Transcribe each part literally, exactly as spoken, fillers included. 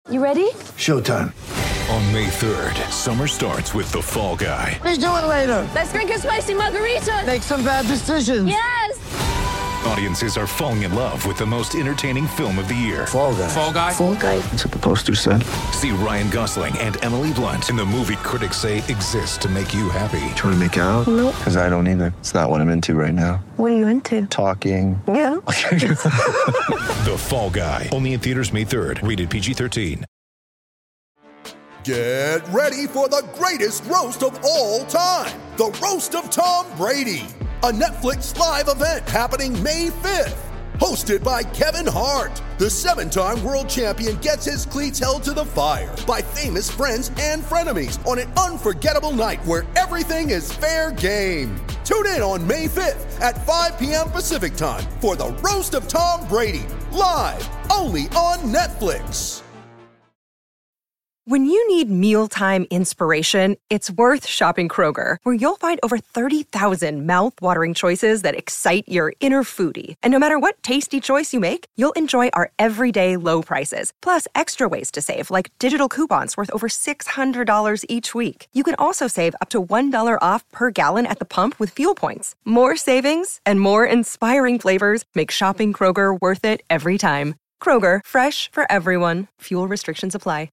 You ready? Showtime. On May third, summer starts with The Fall Guy. Let's do it later. Let's drink a spicy margarita. Make some bad decisions. Yes! Audiences are falling in love with the most entertaining film of the year. Fall Guy. Fall Guy? Fall Guy. That's what the poster said. See Ryan Gosling and Emily Blunt in the movie critics say exists to make you happy. Trying to make it out? Nope. Because I don't either. It's not what I'm into right now. What are you into? Talking. Yeah. The Fall Guy. Only in theaters May third. Rated P G thirteen. Get ready for the greatest roast of all time. The Roast of Tom Brady. A Netflix live event happening May fifth. Hosted by Kevin Hart. The seven-time world champion gets his cleats held to the fire by famous friends and frenemies on an unforgettable night where everything is fair game. Tune in on May fifth at five p.m. Pacific time for the Roast of Tom Brady. Live only on Netflix. When you need mealtime inspiration, it's worth shopping Kroger, where you'll find over thirty thousand mouth-watering choices that excite your inner foodie. And no matter what tasty choice you make, you'll enjoy our everyday low prices, plus extra ways to save, like digital coupons worth over six hundred dollars each week. You can also save up to one dollar off per gallon at the pump with fuel points. More savings and more inspiring flavors make shopping Kroger worth it every time. Kroger, fresh for everyone. Fuel restrictions apply.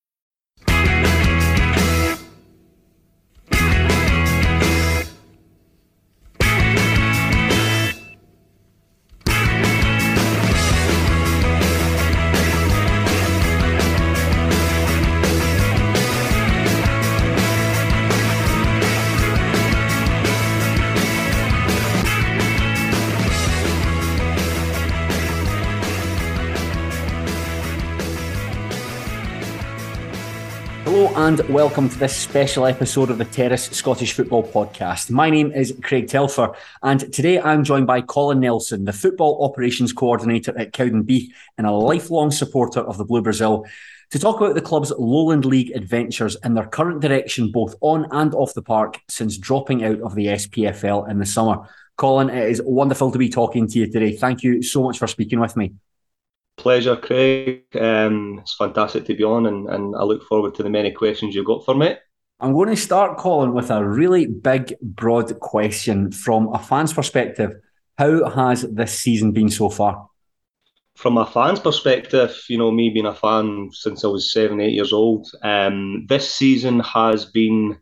Hello and welcome to this special episode of the Terrace Scottish Football Podcast. My name is Craig Telfer and today I'm joined by Colin Nelson, the Football Operations Coordinator at Cowdenbeath and a lifelong supporter of the Blue Brazil, to talk about the club's Lowland League adventures and their current direction both on and off the park since dropping out of the S P F L in the summer. Colin, it is wonderful to be talking to you today. Thank you so much for speaking with me. Pleasure, Craig. Um, it's fantastic to be on, and, and I look forward to the many questions you've got for me. I'm going to start, Colin, with a really big, broad question from a fan's perspective. How has this season been so far? From a fan's perspective, you know, me being a fan since I was seven, eight years old, um, this season has been,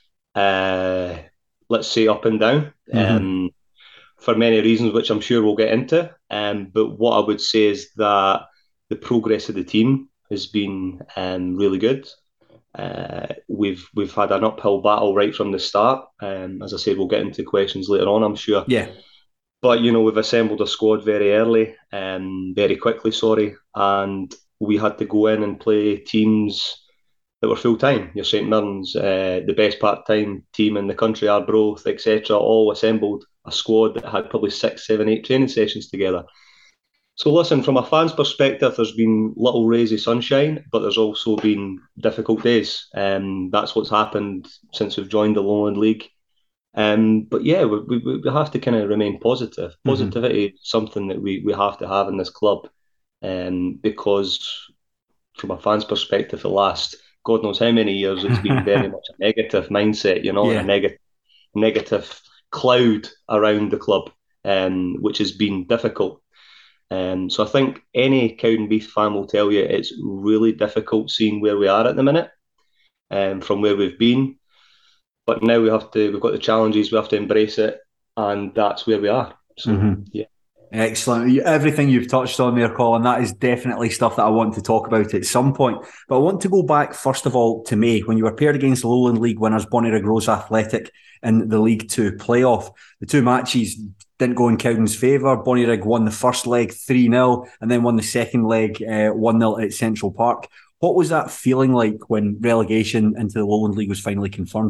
uh, let's say, up and down. Mm-hmm. Um, for many reasons, which I'm sure we'll get into. Um, but what I would say is that the progress of the team has been um, really good. Uh, we've we've had an uphill battle right from the start. Um, as I said, we'll get into questions later on, I'm sure. Yeah. But, you know, we've assembled a squad very early, um, very quickly, sorry, and we had to go in and play teams that were full-time. Your Saint Mirren's, uh, the best part-time team in the country, Arbroath, et cetera, all assembled a squad that had probably six, seven, eight training sessions together. So listen, from a fan's perspective, there's been little rays of sunshine, but there's also been difficult days. Um, that's what's happened since we've joined the Lowland League. Um, but yeah, we, we, we have to kind of remain positive. Mm-hmm. Positivity is something that we, we have to have in this club, um, because from a fan's perspective, the last God knows how many years, it's been very much a negative mindset, you know, yeah. a negative negative cloud around the club, um, which has been difficult. Um, so I think any Cowdenbeath fan will tell you it's really difficult seeing where we are at the minute, um, from where we've been. But now we have to, we've got the challenges, we have to embrace it, and that's where we are. So, mm-hmm. yeah. Excellent. Everything you've touched on there, Colin, that is definitely stuff that I want to talk about at some point. But I want to go back, first of all, to May, when you were paired against Lowland League winners Bonnyrigg Rose Athletic in the League Two playoff. The two matches didn't go in Cowden's favour. Bonnyrigg won the first leg three nil and then won the second leg uh, one nil at Central Park. What was that feeling like when relegation into the Lowland League was finally confirmed?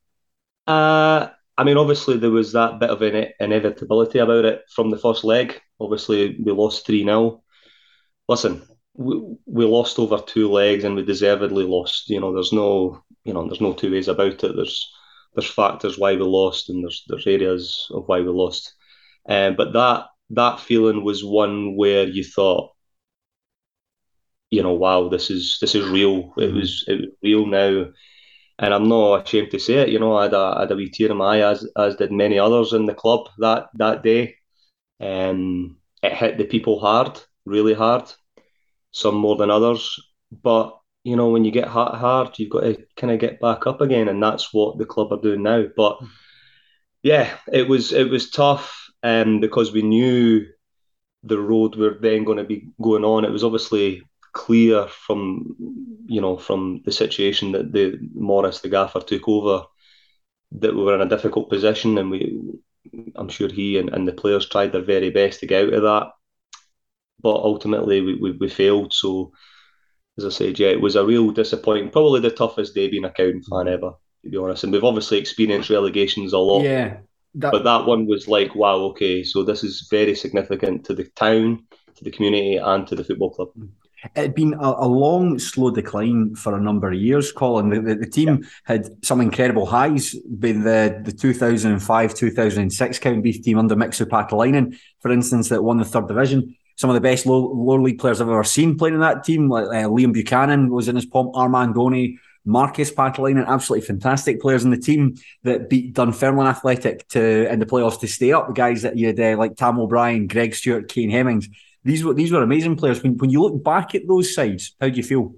Uh... I mean, obviously, there was that bit of an inevitability about it from the first leg. Obviously, we lost three nil. Listen, we, we lost over two legs and we deservedly lost. You know, there's no, you know, there's no two ways about it. There's there's factors why we lost and there's there's areas of why we lost. Um, but that that feeling was one where you thought, you know, wow, this is this is real. It Mhm. was it was real now, and I'm not ashamed to say it. You know, I had a, I had a wee tear in my eye, as as did many others in the club that that day. Um, it hit the people hard, really hard. Some more than others, but you know, when you get hit hard, you've got to kind of get back up again, and that's what the club are doing now. But yeah, it was it was tough, um, because we knew the road we're then going to be going on. It was obviously clear from you know from the situation that the Morris, the gaffer, took over, that we were in a difficult position, and we, I'm sure he and, and the players tried their very best to get out of that, but ultimately we, we, we failed. So, as I said, yeah, it was a real disappointment. Probably the toughest day being a Cowden fan ever, to be honest. And we've obviously experienced relegations a lot. Yeah, that, but that one was like, wow, okay, so this is very significant to the town, to the community, and to the football club. It'd been a, a long, slow decline for a number of years, Colin. The, the, the team yeah. had some incredible highs. With the, the two thousand five two thousand six Cowdenbeath team under Mixu Paatelainen, for instance, that won the third division. Some of the best low, lower league players I've ever seen playing in that team, like uh, Liam Buchanan was in his pomp, Armand Donny, Marcus Paatelainen, absolutely fantastic players in the team that beat Dunfermline Athletic to in the playoffs to stay up. The guys that you had uh, like Tam O'Brien, Greg Stewart, Kane Hemmings. These were these were amazing players. When when you look back at those sides, how do you feel?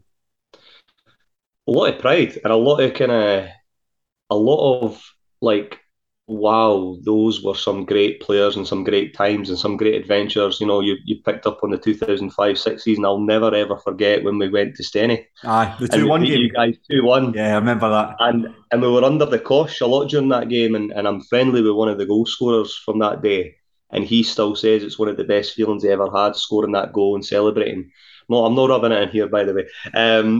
A lot of pride and a lot of kind of a lot of like, wow, those were some great players and some great times and some great adventures. You know, you you picked up on the two thousand five six season. I'll never ever forget when we went to Steny. Aye, the two one game. You guys two one. Yeah, I remember that. And and we were under the cosh a lot during that game, and, and I'm friendly with one of the goal scorers from that day. And he still says it's one of the best feelings he ever had, scoring that goal and celebrating. No, I'm not rubbing it in here, by the way. Um,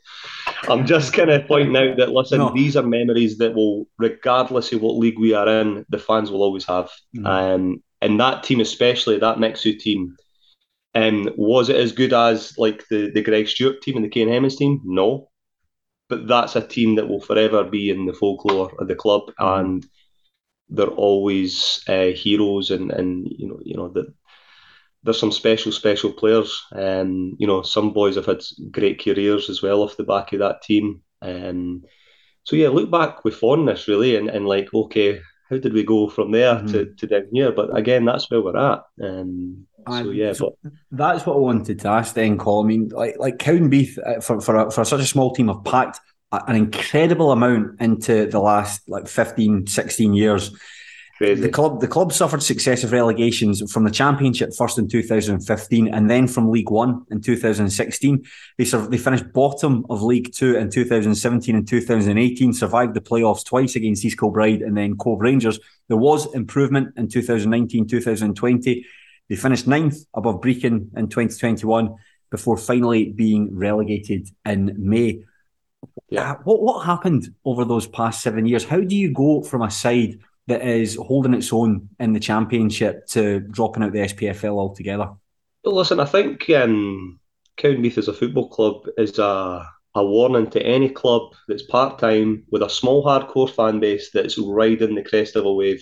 I'm just kind of pointing out that, listen, no. these are memories that will, regardless of what league we are in, the fans will always have. Mm. Um, and that team, especially, that Mixu team, um, was it as good as like the, the Greg Stewart team and the Kane Hemmings team? No. But that's a team that will forever be in the folklore of the club. Mm. And they're always uh, heroes, and, and you know you know that there's some special special players. Um, you know some boys have had great careers as well off the back of that team. Um, so yeah, look back with fondness really, and, and like, okay, how did we go from there mm-hmm. to, to down here? But again, that's where we're at. Um, so yeah, so but that's what I wanted to ask then, Colin. I mean, like like Cowdenbeath uh, for for a, for such a small team have packed an incredible amount into the last like fifteen, sixteen years. Crazy. The club the club suffered successive relegations from the Championship first in two thousand fifteen and then from League One in two thousand sixteen. They sur- they finished bottom of League Two in two thousand seventeen and two thousand eighteen, survived the playoffs twice against East Kilbride and then Cove Rangers. There was improvement in two thousand nineteen, two thousand twenty. They finished ninth above Brechin in twenty twenty-one before finally being relegated in May. Yeah. Uh, what what happened over those past seven years? How do you go from a side that is holding its own in the Championship to dropping out the S P F L altogether? Well, listen, I think um, Cowdenbeath as a football club is a, a warning to any club that's part-time with a small hardcore fan base that's riding the crest of a wave.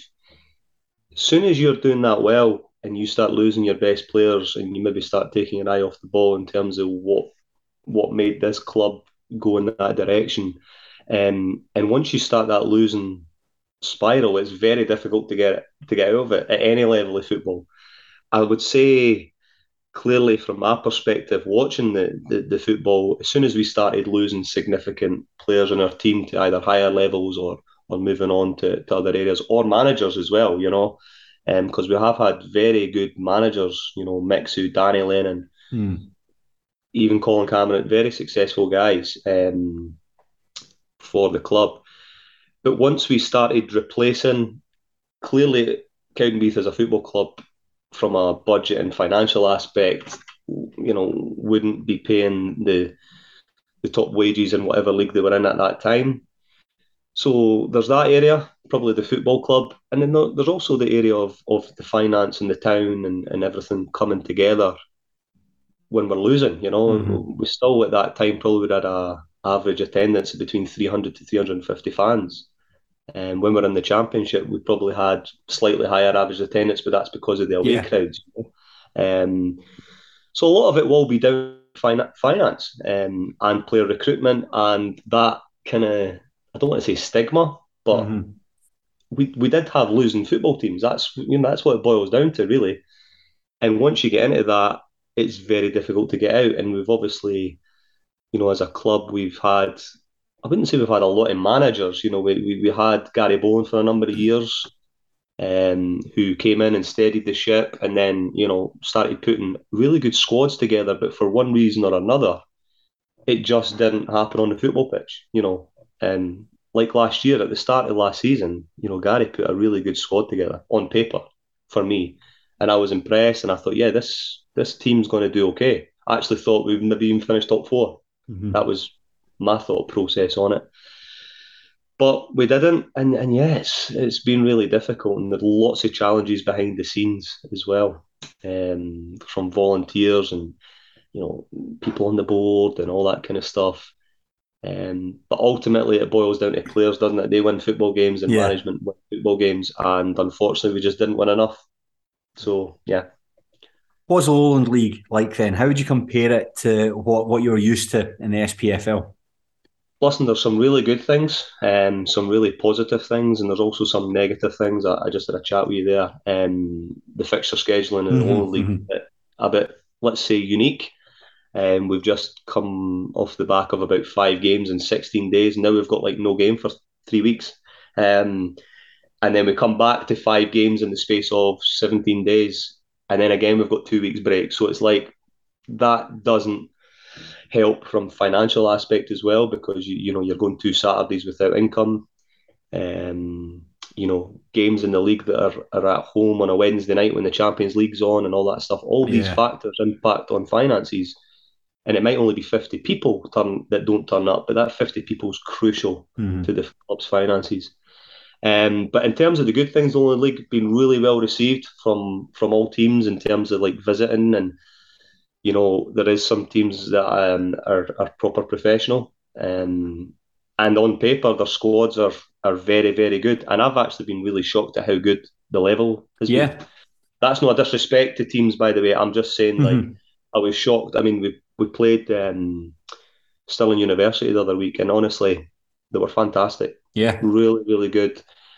As soon as you're doing that well and you start losing your best players and you maybe start taking your eye off the ball in terms of what what made this club go in that direction, um, and once you start that losing spiral, it's very difficult to get to get out of it at any level of football. I would say clearly from my perspective, watching the, the, the football, as soon as we started losing significant players in our team to either higher levels or or moving on to, to other areas, or managers as well, you know, because um, we have had very good managers, you know, Mixu, Danny Lennon, hmm. even Colin Cameron, very successful guys um, for the club. But once we started replacing, clearly Cowdenbeath as a football club, from a budget and financial aspect, you know, wouldn't be paying the the top wages in whatever league they were in at that time. So there's that area, probably the football club. And then there's also the area of, of the finance and the town and, and everything coming together when we're losing, you know. Mm-hmm. We still at that time probably had a average attendance of between three hundred to three hundred fifty fans. And when we're in the Championship, we probably had slightly higher average attendance, but that's because of the away yeah. crowds. You know? um, so a lot of it will be down fin- finance um, and player recruitment, and that kind of, I don't want to say stigma, but Mm-hmm. we, we did have losing football teams. That's you know that's what it boils down to, really. And once you get into that, it's very difficult to get out. And we've obviously, you know, as a club, we've had, I wouldn't say we've had a lot of managers. You know, we we, we had Gary Bowen for a number of years, um, who came in and steadied the ship, and then you know started putting really good squads together. But for one reason or another, it just didn't happen on the football pitch. You know, and like last year at the start of last season, you know, Gary put a really good squad together on paper for me, and I was impressed. And I thought, yeah, this this team's going to do okay. I actually thought we'd maybe even finish top four. Mm-hmm. That was my thought process on it. But we didn't, and, and yeah, it's, it's been really difficult, and there's lots of challenges behind the scenes as well, um, from volunteers and you know people on the board and all that kind of stuff. Um, but ultimately, it boils down to players, doesn't it? They win football games, and yeah. management win football games, and unfortunately, we just didn't win enough. So yeah. What's the Lowland League like then? How would you compare it to what, what you're used to in the S P F L? Listen, there's some really good things, um, some really positive things, and there's also some negative things. I, I just had a chat with you there. Um, the fixture scheduling in the Lowland League, mm-hmm. a bit, let's say, unique. Um, we've just come off the back of about five games in sixteen days. Now we've got like no game for three weeks. Um, and then we come back to five games in the space of seventeen days. And then again, we've got two weeks break. So it's like that doesn't help from financial aspect as well, because you you know you're going two Saturdays without income. Um, you know, games in the league that are, are at home on a Wednesday night when the Champions League's on and all that stuff. All these yeah. factors impact on finances. And it might only be fifty people turn that don't turn up, but that fifty people is crucial mm-hmm. to the club's finances. Um, but in terms of the good things, the Lowland League been really well received from from all teams in terms of like visiting, and you know there is some teams that um, are are proper professional, um, and on paper their squads are are very very good. And I've actually been really shocked at how good the level has yeah. been. That's not a disrespect to teams, by the way. I'm just saying mm-hmm. like I was shocked. I mean we we played um, Stirling University the other week, and honestly they were fantastic. Yeah, really really good.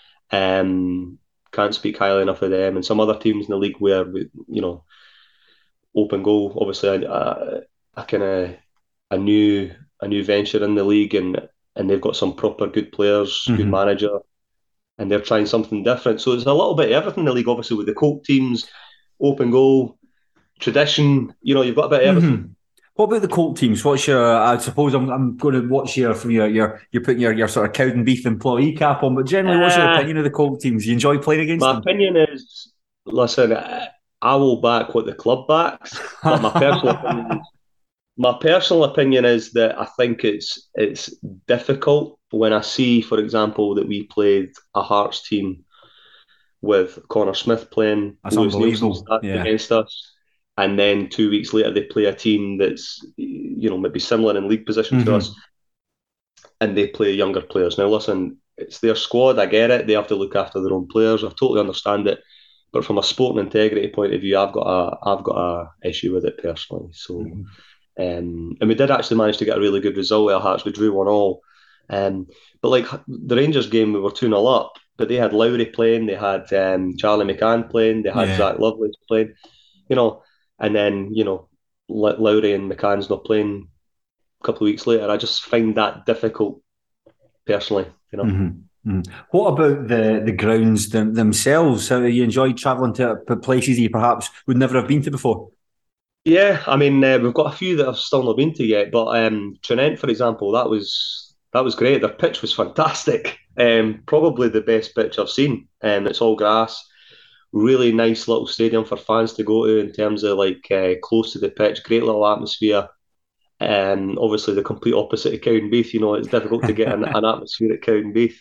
Um, can't speak highly enough of them, and some other teams in the league where we, you know, Open Goal, obviously a, a, a kind of a new a new venture in the league, and and they've got some proper good players, mm-hmm. good manager, and they're trying something different. So it's a little bit of everything in the league, obviously with the Colt teams, Open Goal, tradition. You know, you've got a bit of everything. Mm-hmm. What about the Colt teams? What's your? I suppose I'm, I'm going to watch your from your your you're putting your, your sort of Cowdenbeath employee cap on. But generally, what's your uh, opinion of the Colt teams? You enjoy playing against my them? My opinion is, listen, I will back what the club backs, but my personal opinion is, my personal opinion is that I think it's it's difficult when I see, for example, that we played a Hearts team with Connor Smith playing, That's Lewis unbelievable. Nielsen yeah. against us. And then two weeks later, they play a team that's, you know, maybe similar in league position mm-hmm. to us, and they play younger players. Now, listen, it's their squad. I get it. They have to look after their own players. I totally understand it. But from a sporting integrity point of view, I've got a, I've got a issue with it personally. So, mm-hmm. um, and we did actually manage to get a really good result at Hearts. We drew one all. Um, but like the Rangers game, we were two nil up, but they had Lowry playing, they had um, Charlie McCann playing, they had yeah. Zach Lovelace playing, you know. And then, you know, Lowry and McCann's not playing a couple of weeks later. I just find that difficult, personally, you know. Mm-hmm. Mm-hmm. What about the, the grounds them, themselves? How you enjoyed travelling to places you perhaps would never have been to before? Yeah, I mean, uh, we've got a few that I've still not been to yet. But um, Tranent, for example, that was that was great. Their pitch was fantastic. Um, probably the best pitch I've seen. Um, it's all grass. Really nice little stadium for fans to go to in terms of like uh, close to the pitch, great little atmosphere. Um, obviously the complete opposite of Cowdenbeath, you know, it's difficult to get an, an atmosphere at Cowdenbeath.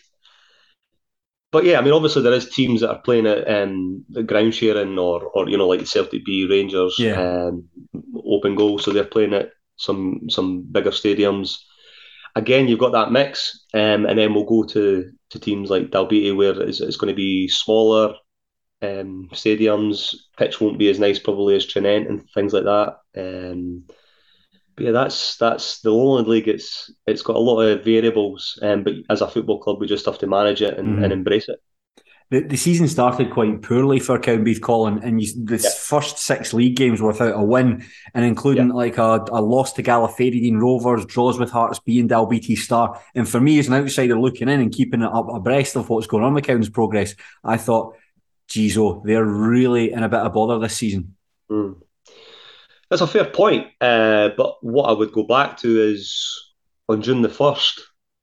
But yeah, I mean, obviously there is teams that are playing at um, the ground sharing or, or you know, like Celtic B, Rangers, yeah. um, Open Goal, so they're playing at some some bigger stadiums. Again, you've got that mix, um, and then we'll go to, to teams like Dalbeattie where it's, it's going to be smaller, Um, stadiums, pitch won't be as nice probably as Tranent and things like that. Um, But yeah, that's that's the Lowland League. It's it's got a lot of variables, um, but as a football club, we just have to manage it and, Mm-hmm. and embrace it. The, the season started quite poorly for Cowdenbeath, Colin, and you, the Yeah. first six league games were without a win, and including Yeah. like a, a loss to Gallifreydine Rovers, draws with Hearts B and Dalbeattie Star. And for me, as an outsider looking in and keeping it up abreast of what's going on with Cowden's progress, I thought, geez, oh, they're really in a bit of bother this season. Mm. That's a fair point, uh, but what I would go back to is on June the first.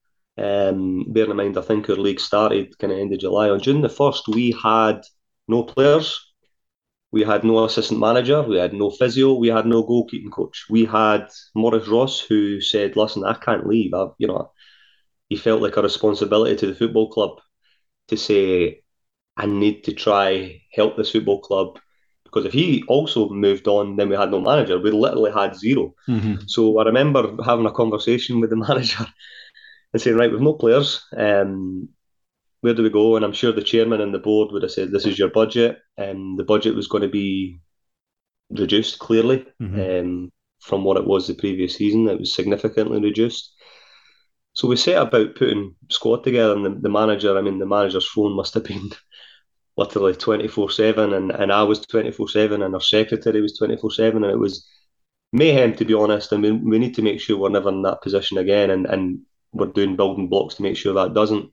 Um, bearing in mind, I think our league started kind of end of July. On June the first, we had no players, we had no assistant manager, we had no physio, we had no goalkeeping coach. We had Maurice Ross, who said, "Listen, I can't leave." I, you know, he felt like a responsibility to the football club to say, "I need to try help this football club." Because if he also moved on, then we had no manager. We literally had zero. Mm-hmm. So I remember having a conversation with the manager and saying, right, we've no players. Um, where do we go? And I'm sure the chairman and the board would have said, this is your budget. And the budget was going to be reduced, clearly, Mm-hmm. um, from what it was the previous season. It was significantly reduced. So we set about putting squad together, and the, the manager, I mean, the manager's phone must have been literally twenty-four seven, and, and I was twenty-four seven, and our secretary was twenty-four seven, and it was mayhem, to be honest. And we, we need to make sure we're never in that position again, and, and we're doing building blocks to make sure that doesn't.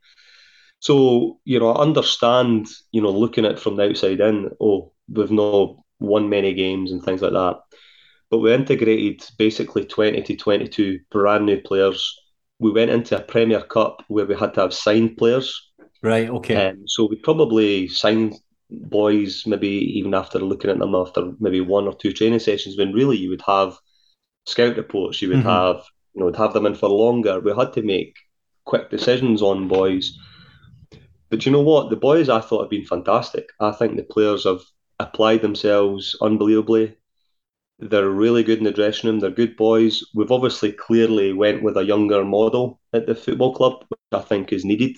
So, you know, I understand, you know, looking at it from the outside in, oh, we've not won many games and things like that. But we integrated basically twenty to twenty-two brand new players. We went into a Premier Cup where we had to have signed players. Right, okay. Um, so we probably signed boys maybe even after looking at them after maybe one or two training sessions, when really you would have scout reports, you would Mm-hmm. have, you know, would have them in for longer. We had to make quick decisions on boys. But you know what? The boys, I thought, have been fantastic. I think the players have applied themselves unbelievably. They're really good in the dressing room. They're good boys. We've obviously clearly went with a younger model at the football club, which I think is needed.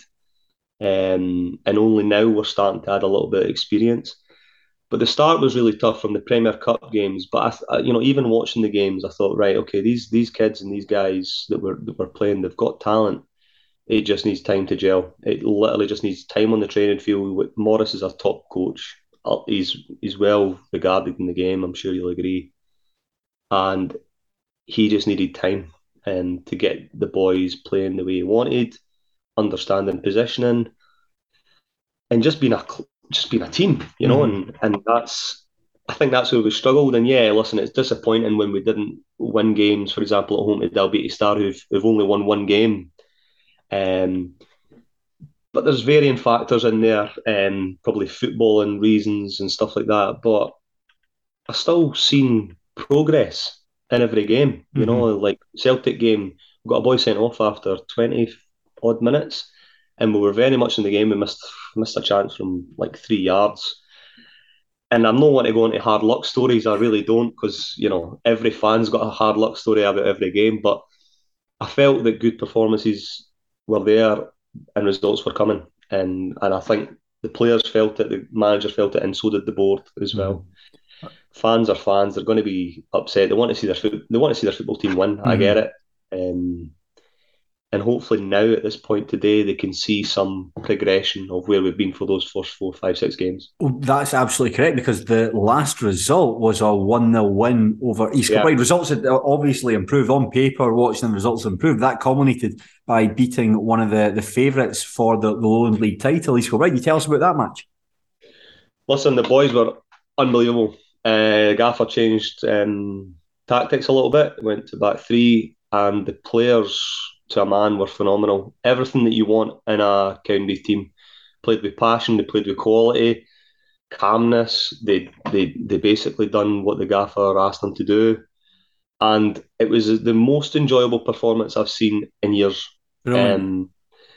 Um, and only now we're starting to add a little bit of experience. But the start was really tough from the Premier Cup games. But I, you know, even watching the games, I thought, right, okay, these these kids and these guys that we're that we're playing, they've got talent. It just needs time to gel. It literally just needs time on the training field. Morris is a top coach. He's he's well regarded in the game. I'm sure you'll agree. And he just needed time and to get the boys playing the way he wanted, understanding positioning, and just being a just being a team, you know. Mm. And and that's, I think that's where we struggled. And yeah, listen, it's disappointing when we didn't win games. For example, at home to Dalbeattie Star, who've, who've only won one game. Um, but there's varying factors in there, um, probably football and reasons and stuff like that. But I've still seen progress in every game. You mm-hmm. know, like Celtic game, we got a boy sent off after twenty odd minutes, and we were very much in the game. We missed missed a chance from like three yards. And I'm not wanting to go into hard luck stories. I really don't, because you know every fan's got a hard luck story about every game. But I felt that good performances were there and results were coming, and and I think the players felt it, the manager felt it, and so did the board as well. Mm-hmm. Fans are fans; they're going to be upset. They want to see their foot, they want to see their football team win. Mm-hmm. I get it, um, and hopefully now at this point today they can see some progression of where we've been for those first four, five, six games. Well, that's absolutely correct, because the last result was a one nil win over East Kilbride. Yeah. Results had obviously improved on paper. Watching the results improved, that culminated by beating one of the, the favourites for the, the Lowland League title, East Kilbride. Can you tell us about that match? Listen, the boys were unbelievable. Uh, Gaffer changed um, tactics a little bit, went to back three, and the players to a man were phenomenal. Everything that you want in a Cowdenbeath team. Played with passion, they played with quality, calmness. They they they basically done what the Gaffer asked them to do. And it was the most enjoyable performance I've seen in years. Um,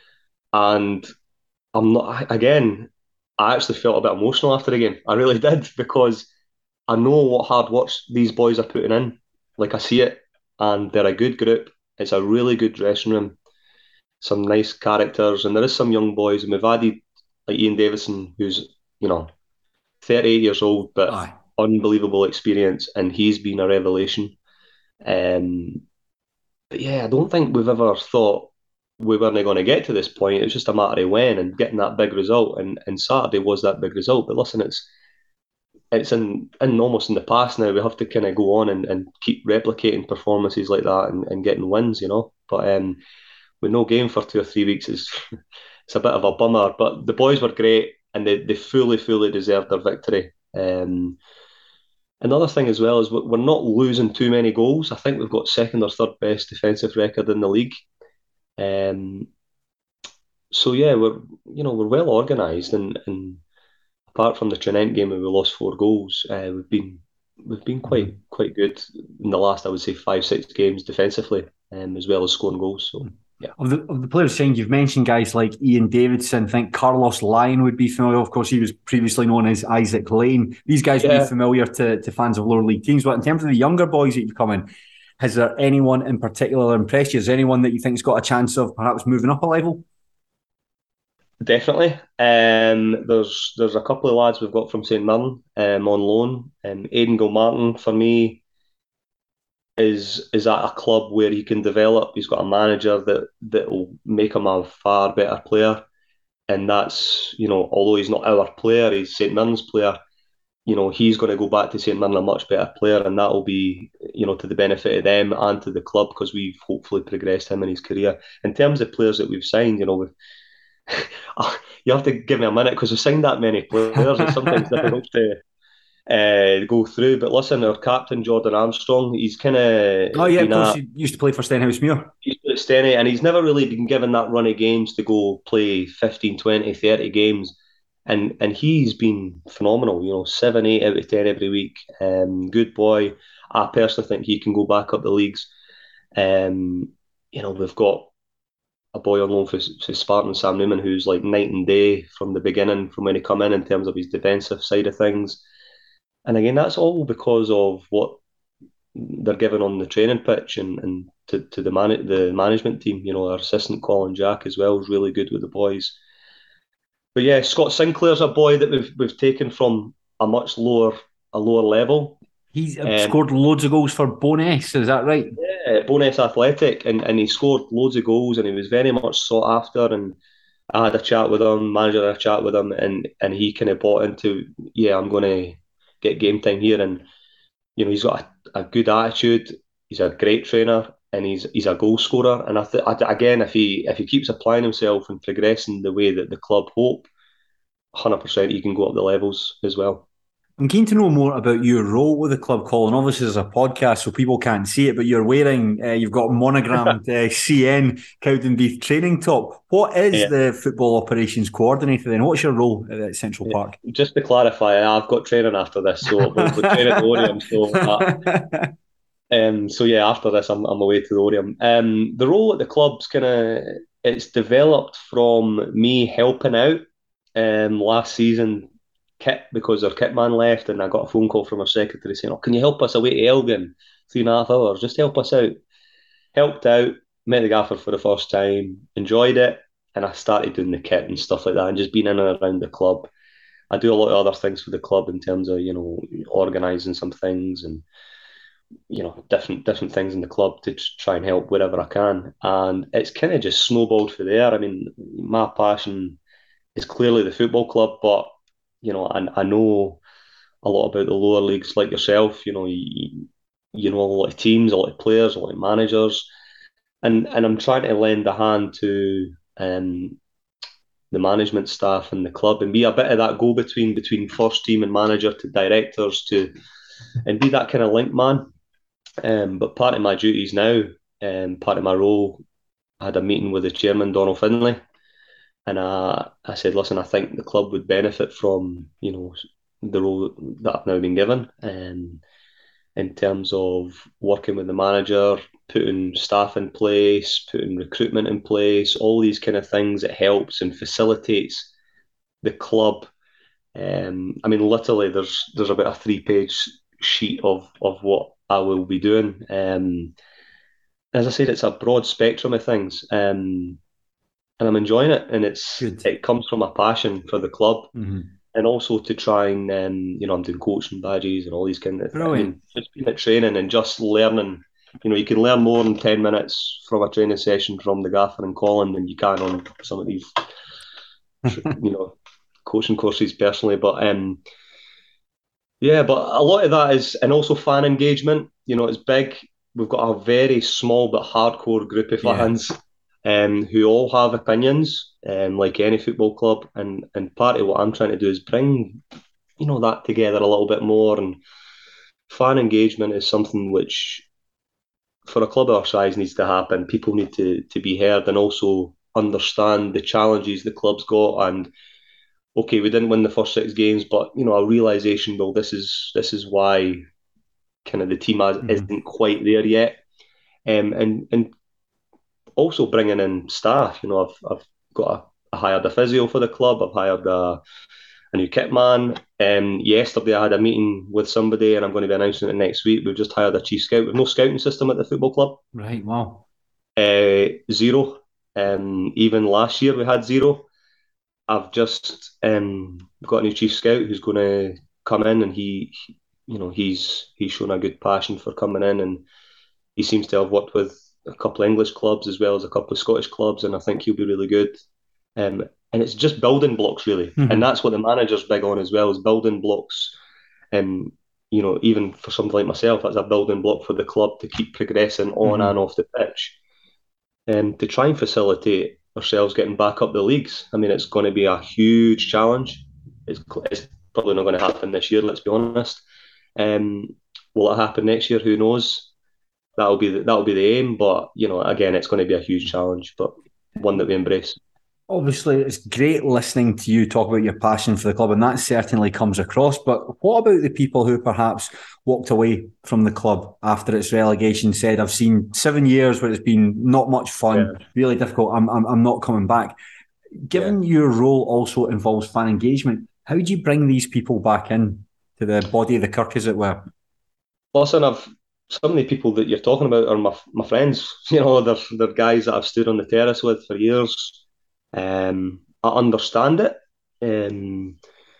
and I'm not, again, I actually felt a bit emotional after the game. I really did, because I know what hard work these boys are putting in. Like, I see it, and they're a good group. It's a really good dressing room. Some nice characters, and there is some young boys, and we've added like Ian Davison, who's, you know, thirty-eight years old, but Aye. unbelievable experience, and he's been a revelation. Um, but yeah, I don't think we've ever thought we weren't going to get to this point. It was just a matter of when and getting that big result. And, and Saturday was that big result. But listen, it's it's in, in almost in the past now. We have to kind of go on and, and keep replicating performances like that and, and getting wins, you know. But um, with no game for two or three weeks, is it's a bit of a bummer. But the boys were great and they, they fully, fully deserved their victory. Um, another thing as well is we're not losing too many goals. I think we've got second or third best defensive record in the league. Um, so yeah, we're you know we're well organised and, and apart from the Trinent game where we lost four goals, uh, we've been we've been quite quite good in the last, I would say, five six games defensively, um, as well as scoring goals. So yeah, of the of the players signed, you've mentioned guys like Ian Davidson. I think Carlos Lyon would be familiar. Of course, he was previously known as Isaac Lane. These guys would yeah. be familiar to, to fans of lower league teams. But in terms of the younger boys that you've come in, has there anyone in particular impressed you? Is there anyone that you think's got a chance of perhaps moving up a level? Definitely. Um, there's there's a couple of lads we've got from Saint Mirren um, on loan. Um, Aidan Gilmartin, for me, is is at a club where he can develop. He's got a manager that that will make him a far better player, and that's, you know, although he's not our player, he's Saint Mirren's player. You know, he's going to go back to Saint Mirren a much better player, and that will be, you know, to the benefit of them and to the club because we've hopefully progressed him in his career. In terms of players that we've signed, you know, we've you have to give me a minute because we've signed that many players. It's sometimes difficult to uh, go through. But listen, our captain Jordan Armstrong, he's kind of oh yeah, of course, he used to play for Stenhousemuir. He's at Stenny, and he's never really been given that run of games to go play fifteen, twenty, thirty games, and and he's been phenomenal. You know, seven, eight out of ten every week. Um, good boy. I personally think he can go back up the leagues. Um, you know, we've got a boy on loan for, for Spartan, Sam Newman, who's like night and day from the beginning, from when he come in in terms of his defensive side of things. And again, that's all because of what they're given on the training pitch and, and to, to the man the management team. You know, our assistant Colin Jack as well is really good with the boys. But yeah, Scott Sinclair's a boy that we've we've taken from a much lower a lower level. He's um, scored loads of goals for Bo'ness, is that right? Yeah, Bo'ness Athletic, and, and he scored loads of goals, and he was very much sought after. And I had a chat with him, manager had a chat with him, and, and he kind of bought into, yeah, I'm going to get game time here. And you know, he's got a, a good attitude. He's a great trainer, and he's he's a goal scorer. And I th- again, if he if he keeps applying himself and progressing the way that the club hope, one hundred percent he can go up the levels as well. I'm keen to know more about your role with the club, Colin. Obviously, there's a podcast, so people can't see it, but you're wearing, uh, you've got monogrammed uh, C N Cowdenbeath training top. What is yeah. the football operations coordinator then? What's your role at Central Park? Just to clarify, I've got training after this, so we're, we're training at the Oriam. So, uh, um, so yeah, after this, I'm, I'm away to the Oriam. Um, the role at the club's kind of, it's developed from me helping out um, last season. Kit, because our kit man left, and I got a phone call from our secretary saying, oh, can you help us away to Elgin? Three and a half hours, just help us out. Helped out, met the gaffer for the first time, enjoyed it, and I started doing the kit and stuff like that, and just being in and around the club. I do a lot of other things for the club in terms of, you know, organising some things and, you know, different different things in the club to try and help wherever I can. And it's kind of just snowballed from there. I mean, my passion is clearly the football club, but you know, I, I know a lot about the lower leagues like yourself. You know, you, you know a lot of teams, a lot of players, a lot of managers, and and I'm trying to lend a hand to um, the management staff and the club, and be a bit of that go between between first team and manager to directors to, and be that kind of link man. Um, but part of my duties now, um, part of my role, I had a meeting with the chairman, Donald Finlay. And I, I said, listen, I think the club would benefit from, you know, the role that I've now been given, um, in terms of working with the manager, putting staff in place, putting recruitment in place, all these kind of things that helps and facilitates the club. Um, I mean, literally, there's there's about a three-page sheet of of what I will be doing. Um, as I said, it's a broad spectrum of things. Um, And I'm enjoying it, and it's Good. It comes from a passion for the club, mm-hmm. and also to try and um, you know, I'm doing coaching badges and all these kind of things. I mean, just being at training and just learning you know, you can learn more in ten minutes from a training session from the gaffer and Colin than you can on some of these, you know, coaching courses personally. But um, yeah, but a lot of that is, and also fan engagement. You know, it's big. We've got a very small but hardcore group of fans yeah. um, who all have opinions, um, like any football club. And, and part of what I'm trying to do is bring, you know, that together a little bit more. And fan engagement is something which, for a club our size, needs to happen. People need to to be heard and also understand the challenges the club's got. And okay, we didn't win the first six games, but you know, a realization, well, this is this is why kind of the team has, mm-hmm. isn't quite there yet. Um, and and also bringing in staff. You know, I've I've got a, I hired a physio for the club. I've hired a, a new kit man. Um, yesterday I had a meeting with somebody, and I'm going to be announcing it next week. We've just hired a chief scout. We've no scouting system at the football club. Right. Wow. Uh, zero. Um, even last year we had zero. I've just um, got a new chief scout who's going to come in, and he, he, you know, he's he's shown a good passion for coming in, and he seems to have worked with a couple of English clubs as well as a couple of Scottish clubs, and I think he'll be really good. Um, and it's just building blocks, really, mm-hmm. and that's what the manager's big on as well, is building blocks. And um, you know, even for something like myself, that's a building block for the club to keep progressing on mm-hmm. and off the pitch, and um, to try and facilitate ourselves getting back up the leagues. I mean, it's going to be a huge challenge. It's, it's probably not going to happen this year, let's be honest. Um, will it happen next year? Who knows? That'll be the, that'll be the aim. But you know, again, it's going to be a huge challenge, but one that we embrace. Obviously, it's great listening to you talk about your passion for the club, and that certainly comes across. But what about the people who perhaps walked away from the club after its relegation, said, I've seen seven years where it's been not much fun, yeah. really difficult, I'm, I'm I'm not coming back. Given yeah. your role also involves fan engagement, how do you bring these people back in to the body of the kirk, as it were? Listen, I've some of the people that you're talking about are my my friends. You know, they're, they're guys that I've stood on the terrace with for years. Um, I understand it. Um,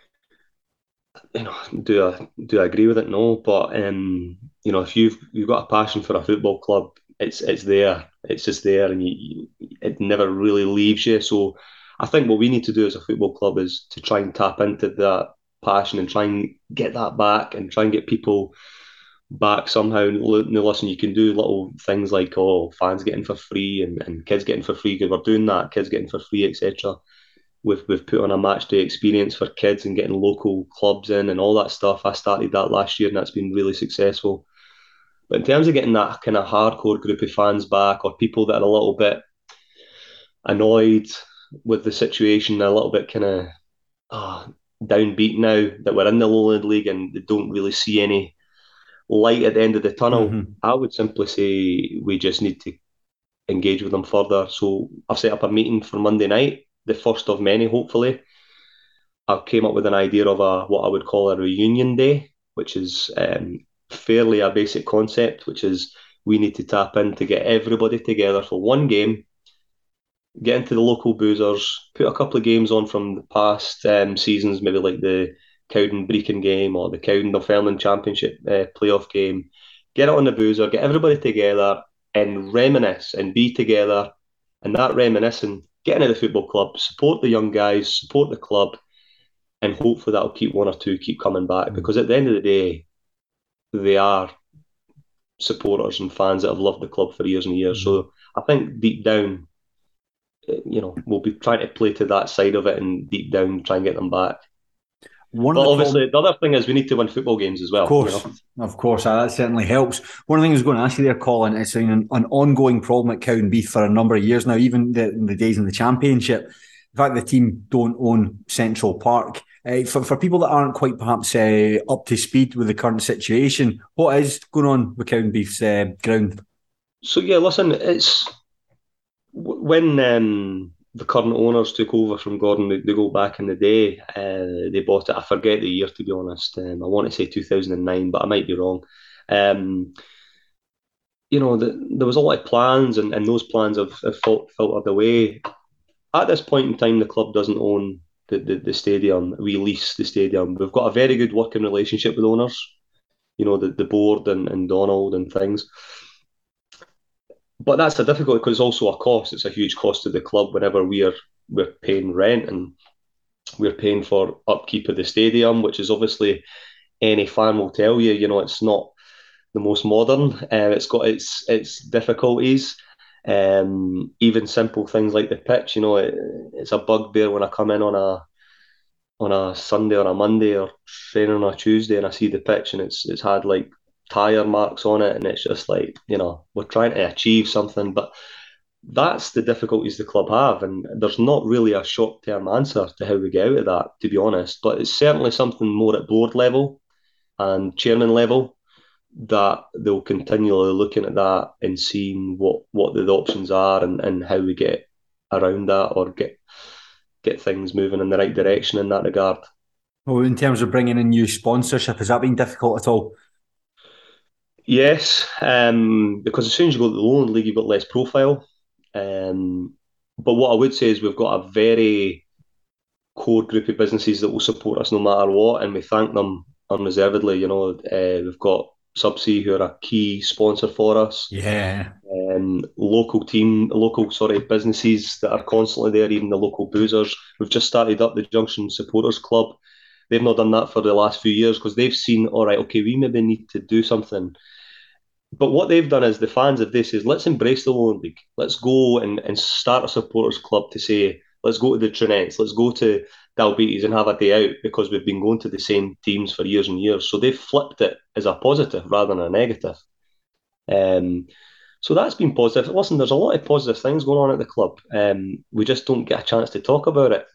you know, do I do I agree with it? No, but um, you know, if you've you've got a passion for a football club, it's it's there. It's just there, and you, you, it never really leaves you. So, I think what we need to do as a football club is to try and tap into that passion and try and get that back, and try and get people back somehow. Now, listen, you can do little things like, oh, fans getting for free and, and kids getting for free, because we're doing that, kids getting for free, et cetera. We've, we've put on a match day experience for kids and getting local clubs in and all that stuff. I started that last year, and that's been really successful. But in terms of getting that kind of hardcore group of fans back, or people that are a little bit annoyed with the situation, a little bit kind of uh, downbeat now that we're in the Lowland League and they don't really see any light at the end of the tunnel, mm-hmm. I would simply say we just need to engage with them further. So I've set up a meeting for Monday night, the first of many, hopefully. I came up with an idea of a what I would call a reunion day, which is um, fairly a basic concept, which is we need to tap in to get everybody together for one game, get into the local boozers, put a couple of games on from the past um, seasons, maybe like the Cowden-Brecon game or the Cowden-Dunfermline Championship uh, playoff game, get it on the boozer, get everybody together and reminisce and be together, and that reminiscing, get into the football club, support the young guys, support the club, and hopefully that'll keep one or two keep coming back, because at the end of the day, they are supporters and fans that have loved the club for years and years. So I think deep down, you know, we'll be trying to play to that side of it and deep down try and get them back. One but obviously, the other thing is we need to win football games as well. Of course, you know? of course, uh, that certainly helps. One of the things I was going to ask you there, Colin, it's an, an ongoing problem at Cowdenbeath for a number of years now, even the, in the days in the Championship. The fact the team don't own Central Park. Uh, for, for people that aren't quite perhaps uh, up to speed with the current situation, what is going on with Cowdenbeath's uh, ground? So, yeah, listen, it's when... Um, the current owners took over from Gordon they go back in the day. Uh, they bought it. I forget the year, to be honest. Um, I want to say two thousand nine, but I might be wrong. Um, you know, the, there was a lot of plans, and, and those plans have, have filtered away. At this point in time, the club doesn't own the, the, the stadium. We lease the stadium. We've got a very good working relationship with owners. You know, the, the board and, and Donald and things. but that's a difficult because it's also a cost. It's a huge cost to the club whenever we're we're paying rent and we're paying for upkeep of the stadium, which is obviously any fan will tell you, you know, it's not the most modern. Uh, it's got its its difficulties. Um, even simple things like the pitch, you know, it, it's a bugbear when I come in on a on a Sunday or a Monday or training on a Tuesday and I see the pitch and it's it's had like tire marks on it and it's just like, you know, we're trying to achieve something, but that's the difficulties the club have, and there's not really a short-term answer to how we get out of that, to be honest. But it's certainly something more at board level and chairman level that they'll continually looking at that and seeing what, what the options are and, and how we get around that or get get things moving in the right direction in that regard. Well, in terms of bringing in new sponsorship, has that been difficult at all? Yes, um, because as soon as you go to the Lowland League, you've got less profile. Um, but what I would say is we've got a very core group of businesses that will support us no matter what, and we thank them unreservedly. You know, uh, we've got Subsea, who are a key sponsor for us. Yeah. Um, local team, local sorry businesses that are constantly there, even the local boozers. We've just started up the Junction Supporters Club. They've not done that for the last few years because they've seen, all right, okay, we maybe need to do something. But what they've done is the fans of this is let's embrace the Lowland League. Let's go and, and start a supporters club to say, let's go to the Trinets, let's go to Dalbeatties and have a day out because we've been going to the same teams for years and years. So they've flipped it as a positive rather than a negative. Um, so that's been positive. Listen, there's a lot of positive things going on at the club. Um, we just don't get a chance to talk about it.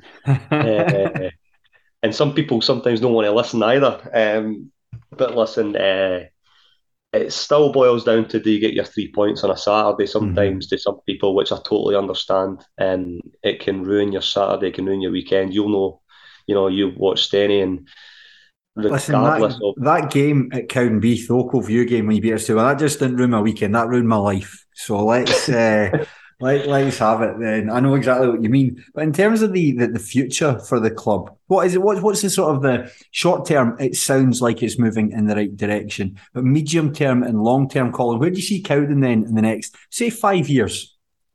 uh, and some people sometimes don't want to listen either. Um, but listen, uh, it still boils down to do you get your three points on a Saturday sometimes mm-hmm. to some people, which I totally understand. And it can ruin your Saturday, it can ruin your weekend. You'll know, you know, you watch Steny and Listen, that, of... that game at Cowdenbeath, the Oakville View game when you beat us two, well, that just didn't ruin my weekend, that ruined my life. So let's uh, let, let's have it then. I know exactly what you mean. But in terms of the, the, the future for the club, what is it? What, what's the sort of the short term? It sounds like it's moving in the right direction. But medium term and long term, Colin, where do you see Cowden then in the next, say, five years?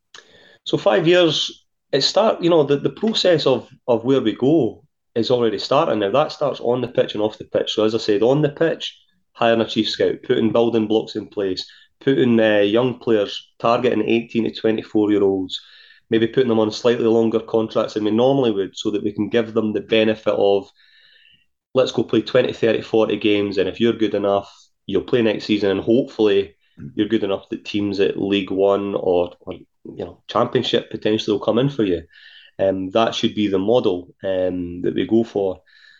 So five years, it start, you know, the, the process of, of where we go is already starting now. That starts on the pitch and off the pitch. So as I said, on the pitch, hiring a chief scout, putting building blocks in place, putting uh, young players, targeting eighteen to twenty-four year olds, maybe putting them on slightly longer contracts than we normally would so that we can give them the benefit of, let's go play twenty, thirty, forty games, and if you're good enough, you'll play next season, and hopefully you're good enough that teams at League One or, or you know, Championship potentially will come in for you. Um, that should be the model um, that we go for.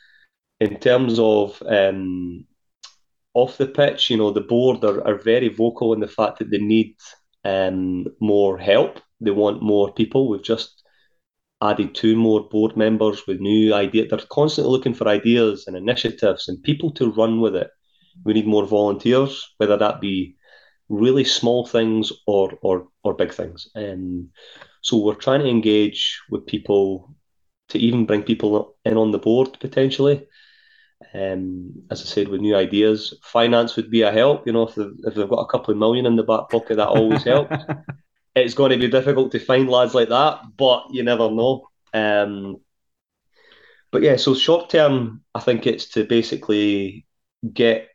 In terms of um, off the pitch, you know, the board are, are very vocal in the fact that they need um, more help. They want more people. We've just added two more board members with new ideas. They're constantly looking for ideas and initiatives and people to run with it. We need more volunteers, whether that be really small things or or or big things. Um, so we're trying to engage with people to even bring people in on the board potentially. Um, as I said, with new ideas, finance would be a help. You know, if they've, if they've got a couple of million in the back pocket, that always helps. It's going to be difficult to find lads like that, but you never know. Um, but yeah, so short term, I think it's to basically get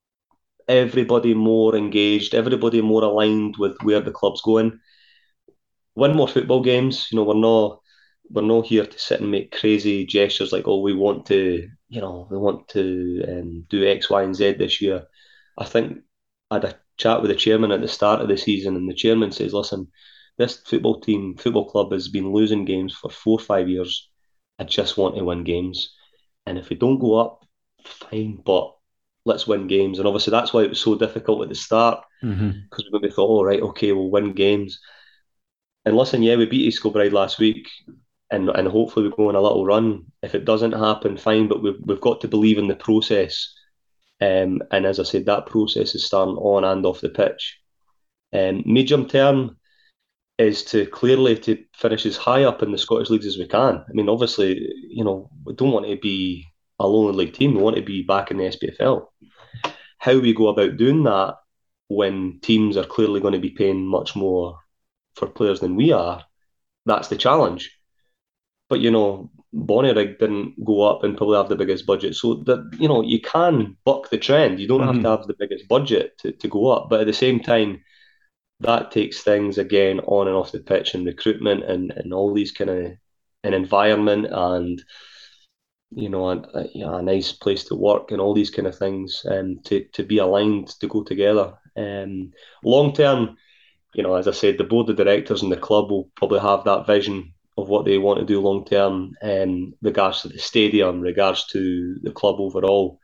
everybody more engaged, everybody more aligned with where the club's going. Win more football games. You know, we're not we're not here to sit and make crazy gestures like, oh, we want to, you know, we want to um, do X, Y, and Z this year. I think I had a chat with the chairman at the start of the season, and the chairman says, listen, this football team, football club has been losing games for four or five years. I just want to win games. And if we don't go up, fine, but let's win games. And obviously that's why it was so difficult at the start, because mm-hmm. we maybe thought, oh, right, okay, we'll win games. And listen, yeah, we beat East Kilbride last week, and and hopefully we go on a little run. If it doesn't happen, fine, but we've, we've got to believe in the process. Um, and as I said, that process is starting on and off the pitch. Um, medium term is to clearly to finish as high up in the Scottish leagues as we can. I mean, obviously, you know, we don't want to be a Lowland League team. We want to be back in the S P F L. How we go about doing that when teams are clearly going to be paying much more for players than we are, that's the challenge. But, you know, Bonnyrigg didn't go up and probably have the biggest budget. So, that you know, you can buck the trend. You don't mm-hmm. have to have the biggest budget to, to go up. But at the same time, that takes things, again, on and off the pitch and recruitment and, and all these kind of, an environment and, you know, a, a, you know, a nice place to work and all these kind of things um, to, to be aligned, to go together. Um, long term, you know, as I said, the board of directors and the club will probably have that vision of what they want to do long term in regards to the stadium, regards to the club overall.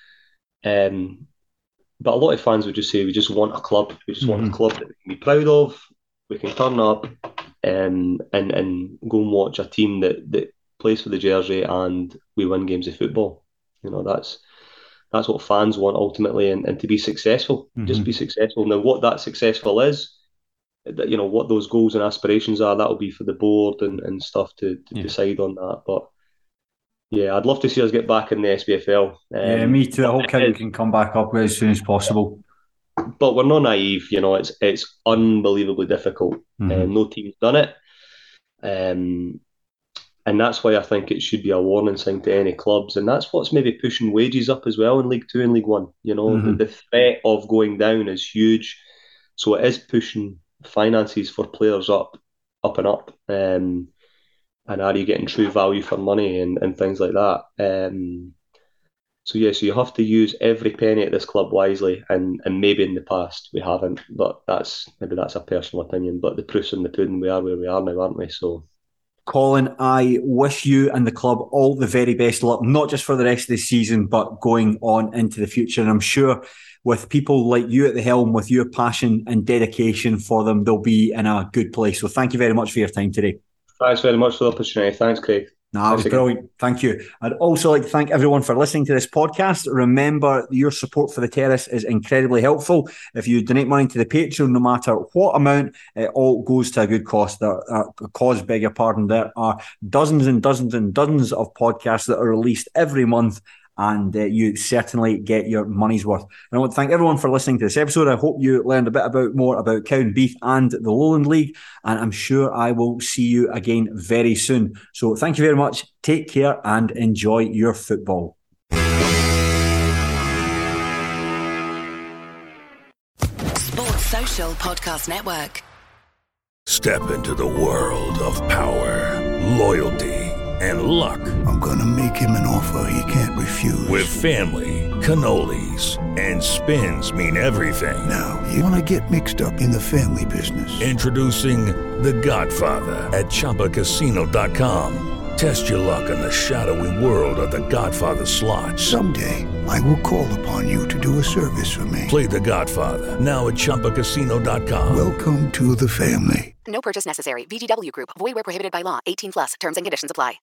Um, but a lot of fans would just say, we just want a club. We just mm-hmm. want a club that we can be proud of. We can turn up um, and and go and watch a team that, that plays for the jersey and we win games of football. You know, that's that's what fans want ultimately, and, and to be successful, mm-hmm. just be successful. Now, what that successful is, that, you know, what those goals and aspirations are, that'll be for the board and, and stuff to, to yeah. decide on that. But yeah, I'd love to see us get back in the S B F L. Um, yeah, me too. I hope Kevin can come back up as soon as possible. But we're not naive, you know. It's it's unbelievably difficult. Mm-hmm. Um, no team's done it, um, and that's why I think it should be a warning sign to any clubs. And that's what's maybe pushing wages up as well in League Two and League One. You know, mm-hmm. the, the threat of going down is huge, so it is pushing finances for players up, up and up. Um, and are you getting true value for money and, and things like that? Um, so yeah, so you have to use every penny at this club wisely, and, and maybe in the past we haven't, but that's maybe that's a personal opinion. But the proof's in the pudding. We are where we are now, aren't we? So, Colin, I wish you and the club all the very best luck, not just for the rest of the season, but going on into the future. And I'm sure with people like you at the helm, with your passion and dedication for them, they'll be in a good place. So thank you very much for your time today. Thanks very much for the opportunity. Thanks, Craig. No, it was brilliant. Thank you. I'd also like to thank everyone for listening to this podcast. Remember, your support for the Terrace is incredibly helpful. If you donate money to the Patreon, no matter what amount, it all goes to a good cause. There are, cause, beg your pardon. There are dozens and dozens and dozens of podcasts that are released every month, and uh, you certainly get your money's worth. And I want to thank everyone for listening to this episode. I hope you learned a bit about more about Cow and Beef and the Lowland League, and I'm sure I will see you again very soon. So thank you very much. Take care and enjoy your football. Sports Social Podcast Network. Step into the world of power, loyalty, and luck. I'm gonna make him an offer he can't refuse. With family, cannolis, and spins mean everything. Now, you wanna get mixed up in the family business. Introducing The Godfather at Chumba Casino dot com. Test your luck in the shadowy world of The Godfather slot. Someday, I will call upon you to do a service for me. Play The Godfather, now at Chumba Casino dot com. Welcome to the family. No purchase necessary. V G W Group. Void where prohibited by law. eighteen plus. Terms and conditions apply.